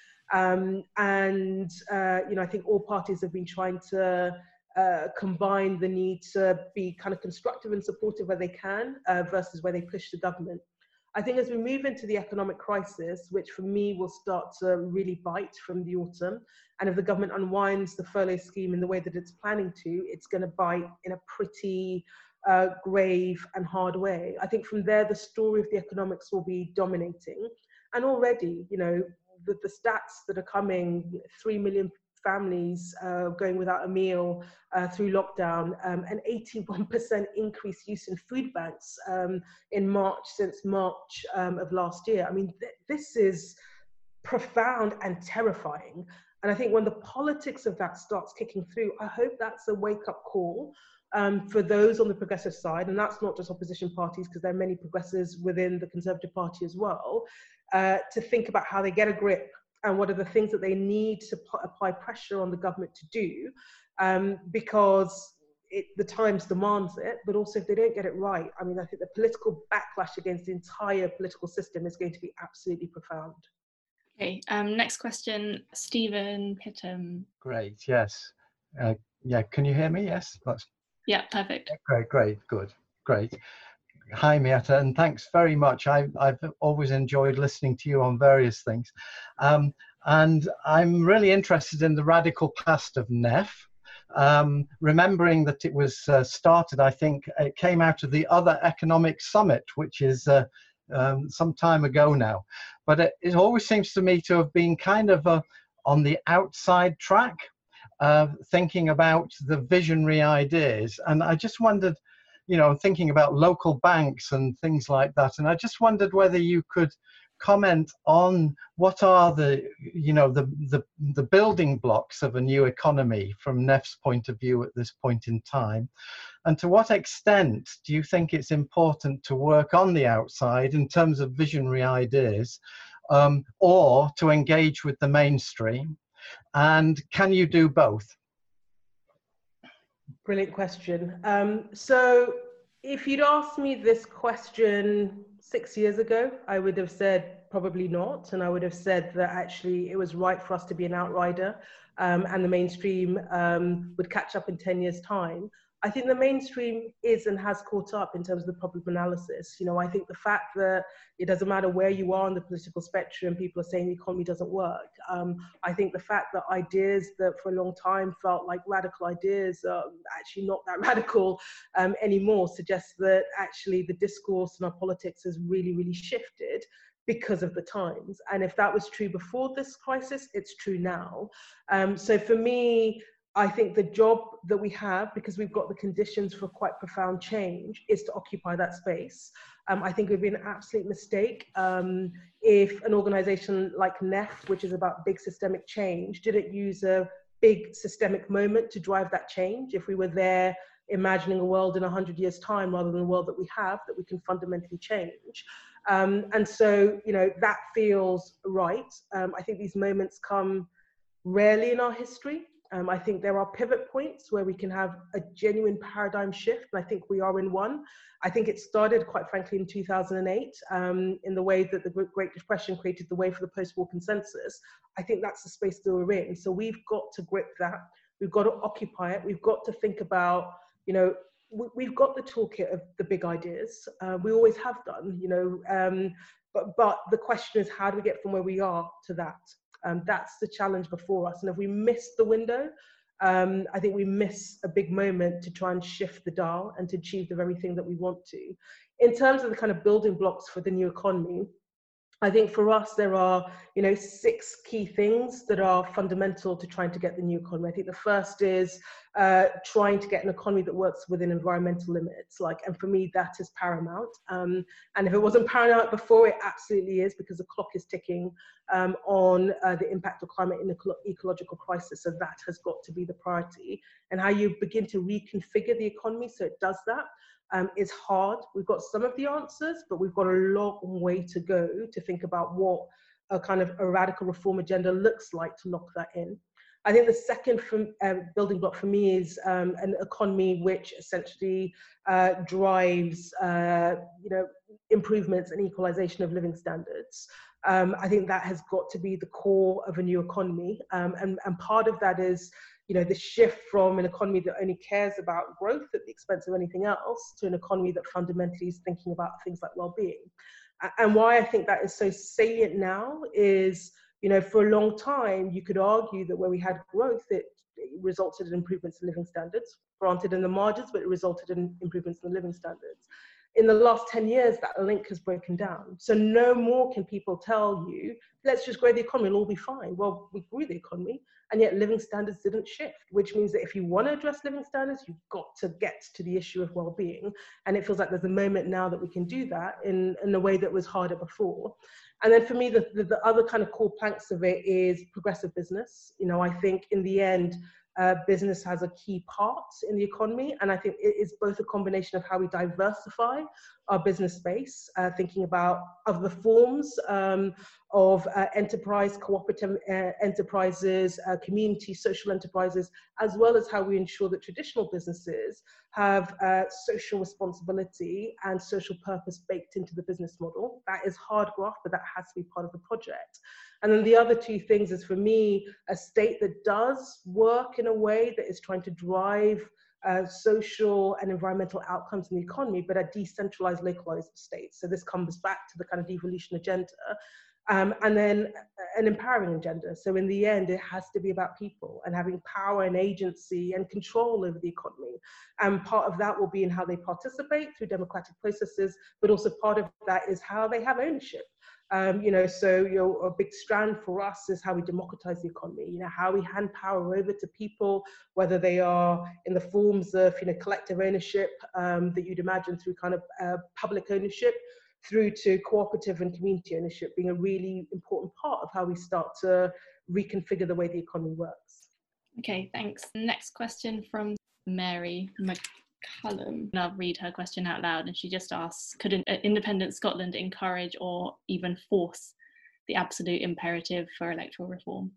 Um, and, uh, you know, I think all parties have been trying to uh, combine the need to be kind of constructive and supportive where they can uh, versus where they push the government. I think as we move into the economic crisis, which for me will start to really bite from the autumn, and if the government unwinds the furlough scheme in the way that it's planning to, it's going to bite in a pretty uh, grave and hard way. I think from there, the story of the economics will be dominating. And already, you know, the, the stats that are coming, three million families uh, going without a meal uh, through lockdown, um, an eighty-one percent increase use in food banks um, in March since March um, of last year. I mean, th this is profound and terrifying. And I think when the politics of that starts kicking through, I hope that's a wake-up call um, for those on the progressive side, and that's not just opposition parties, because there are many progressives within the Conservative Party as well, uh, to think about how they get a grip and what are the things that they need to apply pressure on the government to do, um, because it, the times demands it, but also if they don't get it right, I mean, I think the political backlash against the entire political system is going to be absolutely profound. Okay, um, next question, Stephen Pittam. Great, yes. Uh, yeah, can you hear me? Yes? That's... Yeah, perfect. Great, great, good, great. Hi, Mieta, and thanks very much. I, I've always enjoyed listening to you on various things. Um, and I'm really interested in the radical past of N E F, um, remembering that it was uh, started, I think, it came out of the Other Economic Summit, which is uh, um, some time ago now. But it, it always seems to me to have been kind of a, on the outside track, uh, thinking about the visionary ideas. And I just wondered, you know, thinking about local banks and things like that. And I just wondered whether you could comment on what are the, you know, the, the, the building blocks of a new economy from N E F's point of view at this point in time. And to what extent do you think it's important to work on the outside in terms of visionary ideas, um, or to engage with the mainstream? And can you do both? Brilliant question. Um, so if you'd asked me this question six years ago, I would have said probably not. And I would have said that actually it was right for us to be an outrider, um, and the mainstream um, would catch up in ten years' time. I think the mainstream is and has caught up in terms of the problem analysis. You know, I think the fact that it doesn't matter where you are on the political spectrum, people are saying the economy doesn't work. Um, I think the fact that ideas that for a long time felt like radical ideas are actually not that radical um, anymore suggests that actually the discourse in our politics has really, really shifted because of the times. And if that was true before this crisis, it's true now. Um, so for me, I think the job that we have, because we've got the conditions for quite profound change, is to occupy that space. Um, I think it would be an absolute mistake um, if an organization like N E F, which is about big systemic change, didn't use a big systemic moment to drive that change. If we were there imagining a world in a hundred years' time rather than the world that we have, that we can fundamentally change. Um, and so, you know, that feels right. Um, I think these moments come rarely in our history. Um, I think there are pivot points where we can have a genuine paradigm shift, and I think we are in one. I think it started, quite frankly, in two thousand eight, um, in the way that the Great Depression created the way for the post-war consensus. I think that's the space that we're in. So we've got to grip that. We've got to occupy it. We've got to think about, you know, we, we've got the toolkit of the big ideas. Uh, we always have done, you know, um, but, but the question is, how do we get from where we are to that? Um, that's the challenge before us. And if we miss the window, um, I think we miss a big moment to try and shift the dial and to achieve the very thing that we want to. In terms of the kind of building blocks for the new economy, I think for us, there are, you know, six key things that are fundamental to trying to get the new economy. I think the first is uh, trying to get an economy that works within environmental limits. Like, and for me, that is paramount. Um, and if it wasn't paramount before, it absolutely is, because the clock is ticking um, on uh, the impact of climate and eco ecological crisis. So that has got to be the priority. And how you begin to reconfigure the economy so it does that. Um, is hard. We've got some of the answers, but we've got a long way to go to think about what a kind of a radical reform agenda looks like to lock that in. I think the second from, uh, building block for me is um, an economy which essentially uh, drives, uh, you know, improvements and equalization of living standards. Um, I think that has got to be the core of a new economy, um, and, and part of that is, you know, the shift from an economy that only cares about growth at the expense of anything else to an economy that fundamentally is thinking about things like well-being. And why I think that is so salient now is, you know, for a long time, you could argue that where we had growth, it resulted in improvements in living standards, granted in the margins, but it resulted in improvements in living standards. In the last ten years, that link has broken down. So no more can people tell you, let's just grow the economy, it'll all be fine. Well, we grew the economy, and yet living standards didn't shift, which means that if you want to address living standards, you've got to get to the issue of well-being. And it feels like there's a moment now that we can do that in, in a way that was harder before. And then for me, the, the, the other kind of core planks of it is progressive business. You know, I think in the end, Uh, business has a key part in the economy, and I think it is both a combination of how we diversify our business space, uh, thinking about other forms um, of uh, enterprise, cooperative uh, enterprises, uh, community, social enterprises, as well as how we ensure that traditional businesses have uh, social responsibility and social purpose baked into the business model. That is hard graft, but that has to be part of the project. And then the other two things is, for me, a state that does work in a way that is trying to drive uh, social and environmental outcomes in the economy, but a decentralized, localized state. So this comes back to the kind of devolution agenda. Um, and then an empowering agenda. So in the end, it has to be about people and having power and agency and control over the economy. And part of that will be in how they participate through democratic processes, but also part of that is how they have ownership. Um, you know, so you know, a big strand for us is how we democratize the economy, you know, how we hand power over to people, whether they are in the forms of, you know, collective ownership um, that you'd imagine through kind of uh, public ownership, through to cooperative and community ownership being a really important part of how we start to reconfigure the way the economy works. Okay, thanks. Next question from Mary McCullum. And I'll read her question out loud, and she just asks, could an independent Scotland encourage or even force the absolute imperative for electoral reform?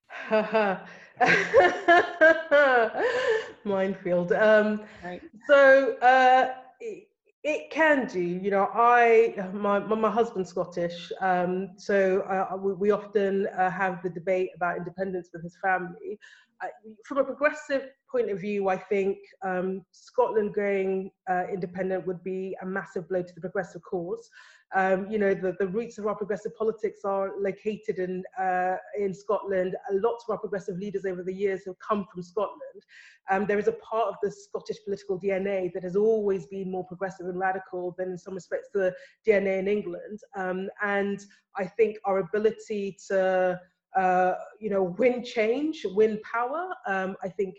Minefield. Um, right. So, uh, it can do, you know, I, my, my husband's Scottish, um, so uh, we, we often uh, have the debate about independence with his family. Uh, from a progressive point of view, I think um, Scotland going uh, independent would be a massive blow to the progressive cause. Um, you know, the, the roots of our progressive politics are located in, uh, in Scotland. Lots of our progressive leaders over the years have come from Scotland. Um, there is a part of the Scottish political D N A that has always been more progressive and radical than, in some respects, the D N A in England. Um, and I think our ability to, uh, you know, win change, win power, um, I think is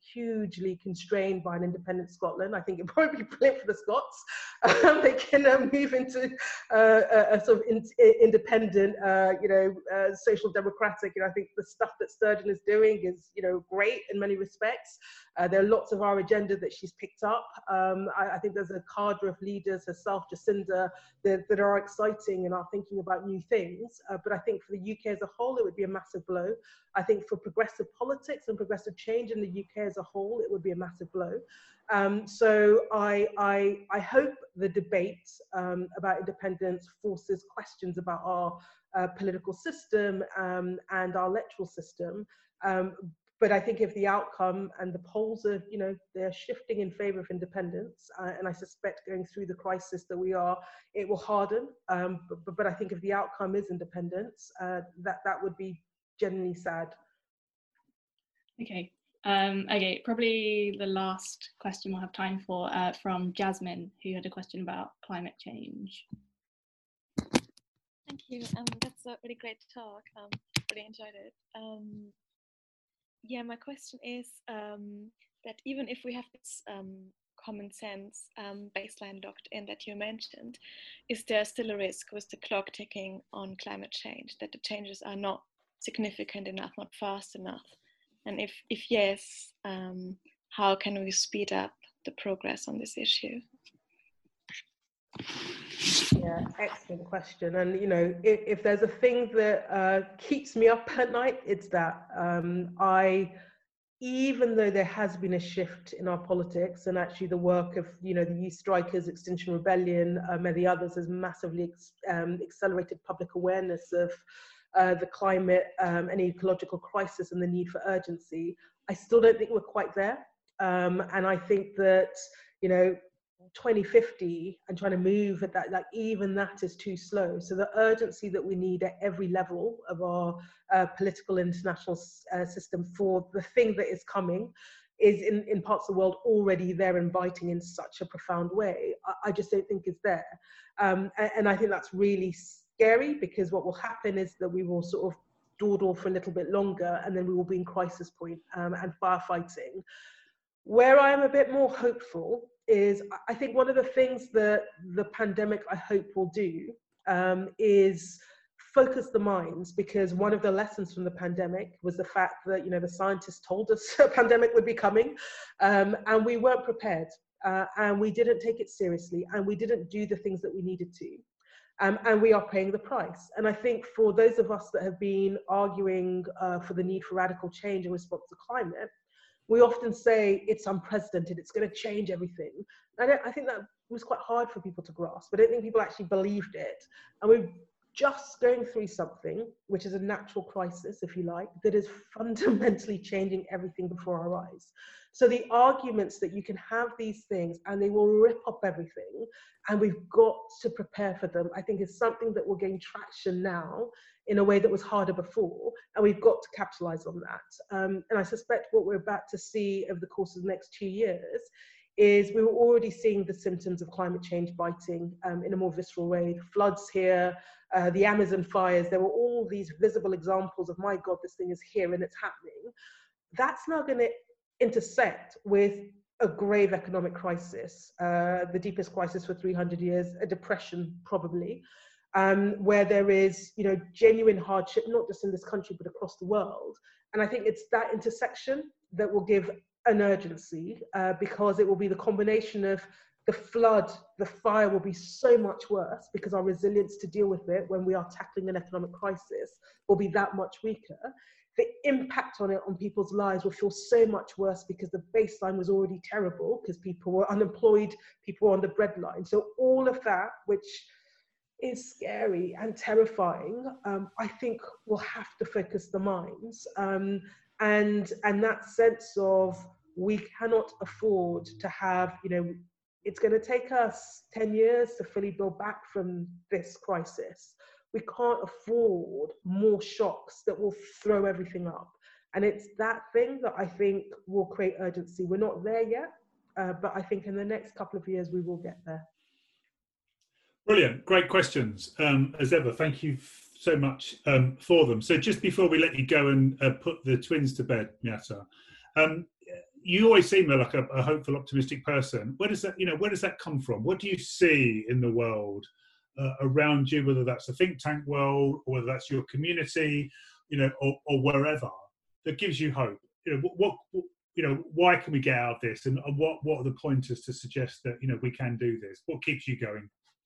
hugely constrained by an independent Scotland. I think it'd probably be brilliant for the Scots. Um, they can uh, move into uh, a, a sort of in, independent, uh, you know, uh, social democratic. You know, I think the stuff that Sturgeon is doing is, you know, great in many respects. Uh, there are lots of our agenda that she's picked up. Um, I, I think there's a cadre of leaders, herself, Jacinda, that, that are exciting and are thinking about new things. Uh, but I think for the U K as a whole, it would be a massive blow. I think for progressive politics and progressive change in the U K as a whole, it would be a massive blow. Um, so I, I, I hope the debate um, about independence forces questions about our uh, political system um, and our electoral system. Um, But I think if the outcome and the polls are, you know, they're shifting in favor of independence, uh, and I suspect going through the crisis that we are, it will harden. Um, but, but I think if the outcome is independence, uh, that, that would be genuinely sad. Okay. Um, okay, probably the last question we'll have time for uh, from Jasmine, who had a question about climate change. Thank you. Um, that's a really great talk. Um, really enjoyed it. Um, Yeah, my question is um, that even if we have this um, common sense um, baseline locked in that you mentioned, is there still a risk with the clock ticking on climate change, that the changes are not significant enough, not fast enough? And if, if yes, um, how can we speed up the progress on this issue? Yeah, excellent question. And, you know, if, if there's a thing that uh, keeps me up at night, it's that. Um, I, even though there has been a shift in our politics, and actually the work of, you know, the Youth Strikers, Extinction Rebellion, uh, many others has massively ex um, accelerated public awareness of uh, the climate um, and ecological crisis and the need for urgency, I still don't think we're quite there. Um, and I think that, you know, twenty fifty and trying to move at that, like even that is too slow. So the urgency that we need at every level of our uh, political international uh, system for the thing that is coming is in, in parts of the world already there and biting in such a profound way. I, I just don't think is there. Um, and, and I think that's really scary, because what will happen is that we will sort of dawdle for a little bit longer and then we will be in crisis point um, and firefighting. Where I am a bit more hopeful is, I think one of the things that the pandemic, I hope, will do um, is focus the minds, because one of the lessons from the pandemic was the fact that, you know, the scientists told us a pandemic would be coming um, and we weren't prepared uh, and we didn't take it seriously and we didn't do the things that we needed to. Um, and we are paying the price. And I think for those of us that have been arguing uh, for the need for radical change in response to climate, we often say it's unprecedented, it's going to change everything. I, don't, I think that was quite hard for people to grasp. I don't think people actually believed it. And we're just going through something, which is a natural crisis, if you like, that is fundamentally changing everything before our eyes. So the arguments that you can have these things and they will rip up everything, and we've got to prepare for them, I think is something that will gain traction now in a way that was harder before, and we've got to capitalize on that. Um, and I suspect what we're about to see over the course of the next two years is we were already seeing the symptoms of climate change biting um, in a more visceral way. The floods here, uh, the Amazon fires, there were all these visible examples of, my God, this thing is here and it's happening. That's now going to intersect with a grave economic crisis, uh, the deepest crisis for three hundred years, a depression probably, um, where there is, you know, genuine hardship, not just in this country, but across the world. And I think it's that intersection that will give an urgency, uh, because it will be the combination of the flood, the fire will be so much worse because our resilience to deal with it when we are tackling an economic crisis will be that much weaker. The impact on it on people's lives will feel so much worse because the baseline was already terrible, because people were unemployed, people were on the breadline. So all of that, which is scary and terrifying, um, I think will have to focus the minds. Um, and, and that sense of, we cannot afford to have, you know, it's going to take us ten years to fully build back from this crisis. We can't afford more shocks that will throw everything up. And it's that thing that I think will create urgency. We're not there yet, uh, but I think in the next couple of years, we will get there. Brilliant. Great questions. Um, as ever, thank you so much um, for them. So just before we let you go and uh, put the twins to bed, Miata, um, you always seem like a, a hopeful, optimistic person. Where does that, you know, where does that come from? What do you see in the world uh, around you, whether that's the think tank world, or whether that's your community, you know, or, or wherever, that gives you hope? You know, what, what, you know, why can we get out of this, and what, what are the pointers to suggest that, you know, we can do this? What keeps you going?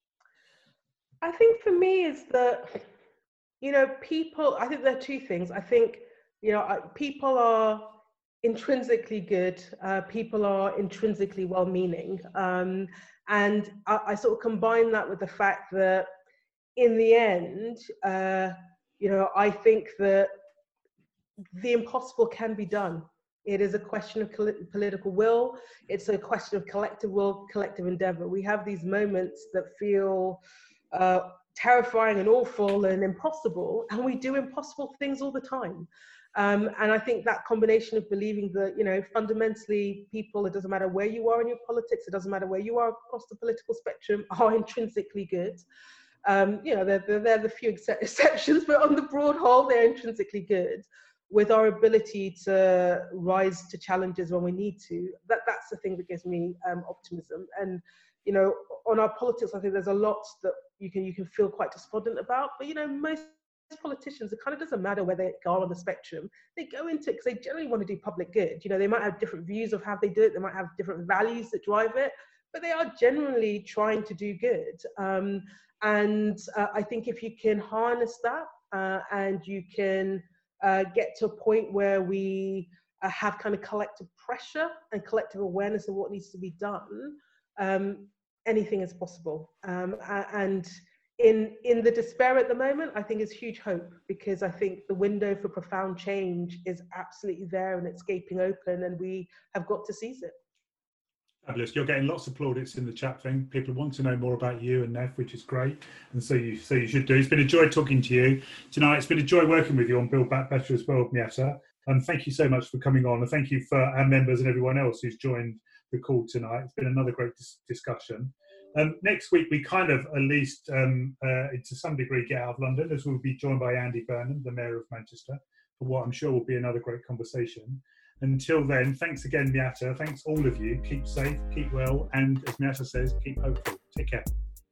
I think for me is that, you know, people, I think there are two things. I think, you know, people are intrinsically good, uh, people are intrinsically well-meaning. Um, and I, I sort of combine that with the fact that in the end, uh, you know, I think that the impossible can be done. It is a question of political will. It's a question of collective will, collective endeavor. We have these moments that feel uh, terrifying and awful and impossible, and we do impossible things all the time. Um, and I think that combination of believing that, you know, fundamentally people, it doesn't matter where you are in your politics, it doesn't matter where you are across the political spectrum, are intrinsically good. Um, you know, they're, they're, they're the few ex- exceptions, but on the broad whole, they're intrinsically good, with our ability to rise to challenges when we need to. That, that's the thing that gives me um, optimism. And, you know, on our politics, I think there's a lot that you can, you can feel quite despondent about, but, you know, most politicians, it kind of doesn't matter where they are on the spectrum. They go into it because they generally want to do public good. You know, they might have different views of how they do it. They might have different values that drive it, but they are generally trying to do good. Um, and uh, I think if you can harness that uh, and you can uh, get to a point where we uh, have kind of collective pressure and collective awareness of what needs to be done, um, anything is possible. Um, and In in the despair at the moment, I think is huge hope, because I think the window for profound change is absolutely there and it's gaping open, and we have got to seize it. Fabulous. You're getting lots of plaudits in the chat thing. People want to know more about you and Nev, which is great, and so you so you should do. It's been a joy talking to you tonight. It's been a joy working with you on Build Back Better as well, Miatta. And thank you so much for coming on, and thank you for our members and everyone else who's joined the call tonight. It's been another great dis- discussion. Um, next week, we kind of, at least um, uh, to some degree, get out of London, as we'll be joined by Andy Burnham, the Mayor of Manchester, for what I'm sure will be another great conversation. Until then, thanks again, Miatta. Thanks all of you. Keep safe, keep well, and as Miatta says, keep hopeful. Take care.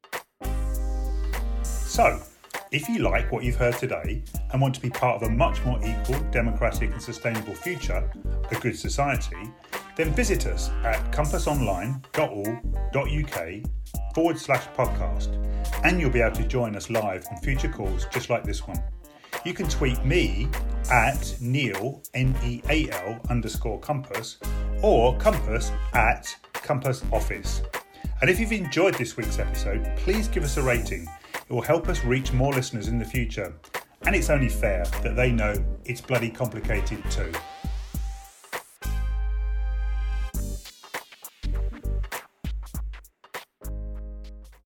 So, if you like what you've heard today and want to be part of a much more equal, democratic and sustainable future, a good society, then visit us at compassonline.org.uk forward slash podcast, and you'll be able to join us live on future calls just like this one. You can tweet me at Neil, N E A L underscore Compass, or Compass at Compass Office. And if you've enjoyed this week's episode, please give us a rating. It will help us reach more listeners in the future. And it's only fair that they know it's bloody complicated too.